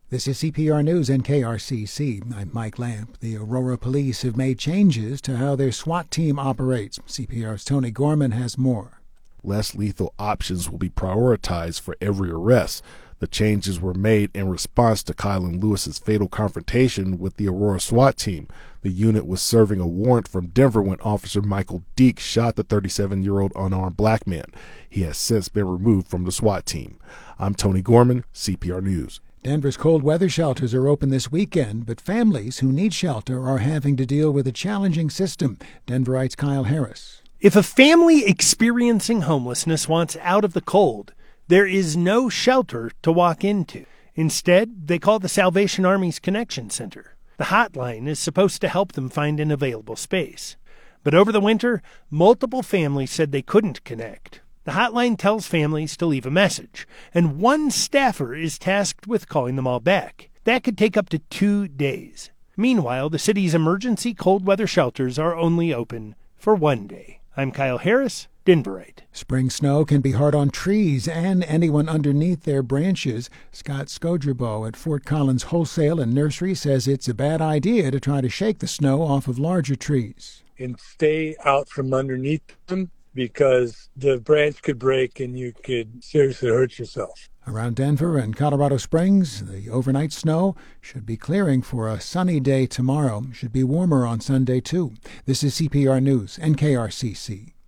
This is CPR News and KRCC. I'm Mike Lamp. The Aurora Police have made changes to how their SWAT team operates. CPR's Tony Gorman has more. Less lethal options will be prioritized for every arrest. The changes were made in response to Kylan Lewis's fatal confrontation with the Aurora SWAT team. The unit was serving a warrant from Denver when Officer Michael Deek shot the 37-year-old unarmed black man. He has since been removed from the SWAT team. I'm Tony Gorman, CPR News. Denver's cold weather shelters are open this weekend, but families who need shelter are having to deal with a challenging system. Denverite's Kyle Harris. If a family experiencing homelessness wants out of the cold, there is no shelter to walk into. Instead, they call the Salvation Army's Connection Center. The hotline is supposed to help them find an available space. But over the winter, multiple families said they couldn't connect. The hotline tells families to leave a message, and one staffer is tasked with calling them all back. That could take up to 2 days. Meanwhile, the city's emergency cold weather shelters are only open for 1 day. I'm Kyle Harris, Denverite. Spring snow can be hard on trees and anyone underneath their branches. Scott Scodrabo at Fort Collins Wholesale and Nursery says it's a bad idea to try to shake the snow off of larger trees. And stay out from underneath them, because the branch could break and you could seriously hurt yourself. Around Denver and Colorado Springs, the overnight snow should be clearing for a sunny day tomorrow. Should be warmer on Sunday, too. This is CPR News and KRCC.